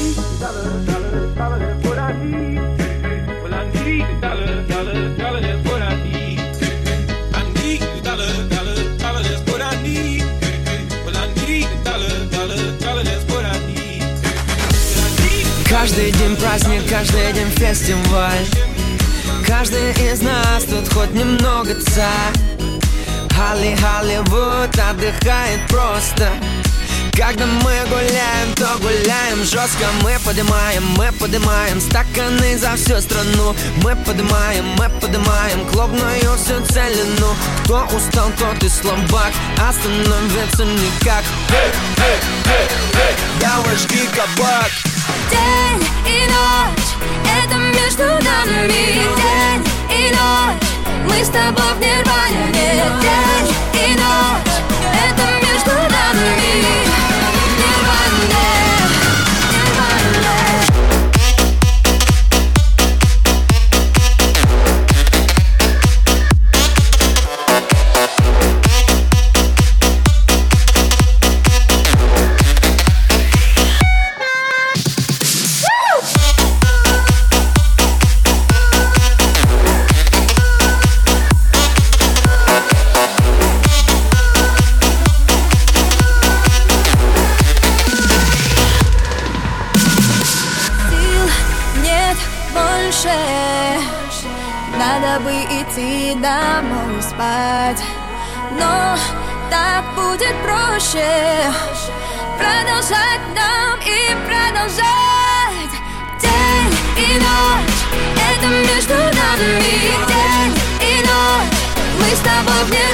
need a dollar, that's what I need. Well, I need a dollar, that's what I need. I need a dollar, that's what I need. Well, I need a dollar, that's what I need. Каждый день праздник, каждый день фестиваль. Каждый из нас тут хоть немного царь. Голливуд отдыхает просто. Когда мы гуляем, то гуляем жестко. Мы поднимаем стаканы за всю страну. Мы поднимаем клубную всю целину. Кто устал, тот и слабак, остановиться никак. Давай жги кабак. День и ночь, это между нами. День и ночь, мы с тобой в нирване. День и ночь, это между нами. Нирване. Надо бы идти домой спать, но так будет проще продолжать нам и продолжать. День и ночь, это между нами. День и ночь, мы с тобой вместе.